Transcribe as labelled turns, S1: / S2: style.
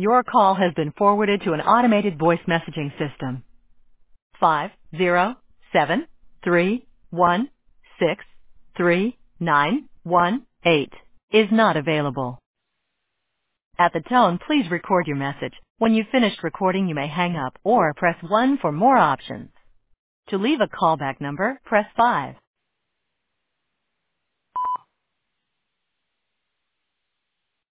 S1: Your call has been forwarded to an automated voice messaging system. 50731639118 is not available. At the tone, please record your message. When you've finished recording, you may hang up or press 1 for more options. To leave a callback number, press 5.